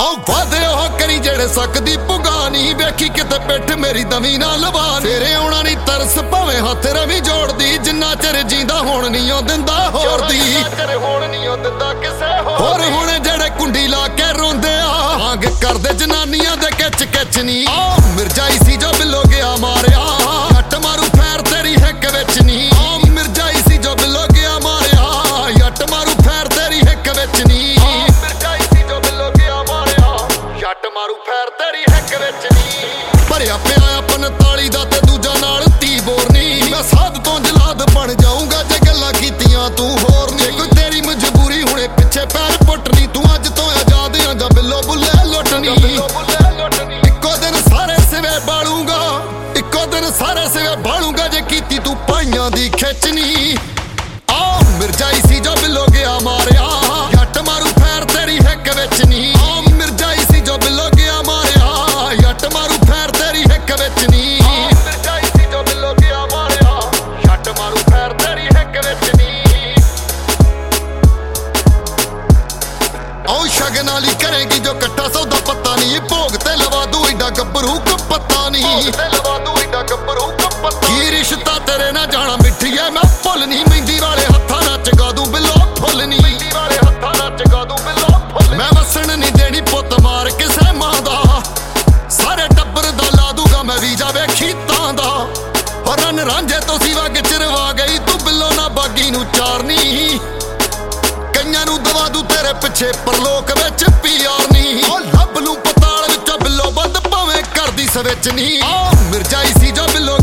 ਵਾਦੇ ਉਹ ਕਰੀ ਜਿਹੜੇ ਸਕਦੀ ਪੁਗਾਨੀ ਵੇਖੀ ਕਿਤੇ ਪਿੱਠ ਮੇਰੀ ਦਵੀ ਨਾ ਲਵਾ ਤੇਰੇ ਆਉਣਾ ਨਹੀਂ ਤਰਸ ਭਾਵੇਂ ਹੱਥ ਰਵੀ ਜੋੜਦੀ ਜਿੰਨਾ ਚਿਰ ਜੀਂਦਾ ਹੁਣ ਨਹੀਂ ਉਹ ਦਿੰਦਾ ਹੋਰ ਦੀ ਹੁਣ ਨਹੀਂ ਉਹ ਦਿੰਦਾ ਕਿਸੇ ਹੋਰ ਹੁਣ ਜਿਹੜੇ ਕੁੰਡੀ ਲਾ ਕੇ ਰੋਂਦੇ ਆ ਮੰਗ ਕਰਦੇ ਜਨਾਨੀਆਂ ਦੇ ਕਿਚ ਕਿਚ ਨਹੀਂ ਮਿਰਜਾਈ ਸੀ ਜੋ ਬਿੱਲੋ ਗਿਆ ਮਾਰਿਆ ਹੱਟ ਮਾਰੂ ਫੈਰ ਤੇਰੀ ਹਿੱਕ ਵਿੱਚ ਨਹੀਂ ਮਿਰਜਾਈ ਸੀ ਜੋ ਬਿੱਲੋ ਗਿਆ ਮਾਰਿਆ ਹੱਟ ਮਾਰੂ ਫੈਰ ਤੇਰੀ ਹਿੱਕ ਵਿੱਚ ਨਹੀਂ ਮਿਰਜਾਈ ਸੀ ਜੋ ਬਿੱਲੋ ਗਿਆ ਮਾਰਿਆ ਹੱਟ ਮਾਰੂ ਫੈਰ ਤੇਰੀ ਹਿੱਕ ਵਿੱਚ ਨਹੀਂ ਭਰਿਆ ਪਿਆ 45 ਦਾ ਤੇ ਦੂਜਾ ਨਾਲ 30 ਬੋਰ ਨਹੀਂ ਮੈਂ ਸਾਧ ਤੋਂ ਜਲਾਦ ਬਣ ਜਾਊਂਗਾ ਜੇ ਗੱਲਾਂ ਕੀਤੀਆਂ ਤੂੰ ਹੋਰ ਨਹੀਂ ਕੋਈ ਤੇਰੀ ਮਜਬੂਰੀ ਹੁਣੇ ਪਿੱਛੇ ਪੈਰ ਪੁੱਟਣੀ ਤੂੰ ਅੱਜ ਤੋਂ ਆਜ਼ਾਦ ਆਂ ਜਾਂ ਬਿੱਲੋ ਬੁੱਲੇ ਲੁੱਟਣੀ ਇੱਕੋ ਦਿਨ ਸਾਰੇ ਸਿਵੇ ਬਾਲੂੰਗਾ ਇੱਕੋ ਦਿਨ ਸਾਰੇ ਸਿਵੇ ਬਾਲੂੰਗਾ ਜੇ ਕੀਤੀ ਤੂੰ ਪਾਈਆਂ ਦੀ ਖਿੱਚਣੀ ਮਿਰਜਾਈ ਸੀ ਜੋ ਬਿੱਲੋ ਗਿਆ ਮਾਰਿਆ ਹੱਟ ਮਾਰੂ ਫੈਰ ਤੇਰੀ ਹਿੱਕ ਵਿੱਚ ਨਹੀਂ ਮਿਰਜਾਈ ਸੀ ਜੋ ਬਿੱਲੋ ਗਿਆ ਮਾਰਿਆ ਹੱਟ ਮਾਰੂ ਫੈਰ ਤੇਰੀ ਹਿੱਕ ਵਿੱਚ ਨਹੀਂ ਮਿਰਜਾਈ ਸੀ ਜੋ ਬਿੱਲੋ ਗਿਆ ਮਾਰਿਆ ਹੱਟ ਮਾਰੂ ਫੈਰ ਤੇਰੀ ਹਿੱਕ ਵਿੱਚ ਨਹੀਂ ਸ਼ਗਨ ਵਾਲੀ ਕਰੇਗੀ ਜੋ ਕੱਟਾ ਸੌਦਾ ਪੱਤਾ ਨਹੀਂ ਭੋਗ ਤੇ ਲਵਾ ਦੂ ਏਡਾ ਗੱਭਰੂ ਪੱਤਾ ਨਹੀਂ ਕੀ ਰਿਸ਼ਤਾ ਤੇਰੇ ਨਾਲ ਜਾਣਾ ਮਿੱਠੀਏ ਮੈਂ ਭੁੱਲ ਨਹੀਂ ਮਹਿੰਦੀ ਵਾਲੇ ਹੱਥਾਂ ਨਾਲ ਚਗਾ ਦੂ ਬਿੱਲੋ ਫੁੱਲ ਨਹੀਂ ਮੈਂ ਵਸਣ ਨਹੀਂ ਦੇਣੀ ਪੁੱਤ ਮਾਰ ਕਿਸੇ ਮਾਂ ਦਾ ਸਾਰੇ ਟੱਬਰ ਦਾ ਲਾ ਦੂਗਾ ਮੈਂ ਵੀਜ਼ਾ ਵੇਖੀ ਤਾਂ ਦਾ ਰਣ ਰਾਂਝੇ ਤੋਂ ਸਿਵਾ ਗਿਚਰਵਾ ਗਈ ਤੂੰ ਬਿੱਲੋ ਨਾ ਬਾਗੀ ਨੂੰ ਚਾਰਨੀ ਕਈਆਂ ਨੂੰ ਦਵਾ ਦੂ ਤੇਰੇ ਪਿੱਛੇ ਪਰਲੋਕ ਵਿੱਚ ਪਿਆਰ ਨਹੀਂ ਲੱਭ ਲੂ ਪਤਾਲ ਵਿੱਚੋਂ ਬਿੱਲੋ ਬੰਦ ਭਾਵੇਂ ਕਰਦੀ ਸਵਿਚ ਨਹੀਂ ਮਿਰਜਾਈ ਸੀ ਜੋ ਬਿੱਲੋ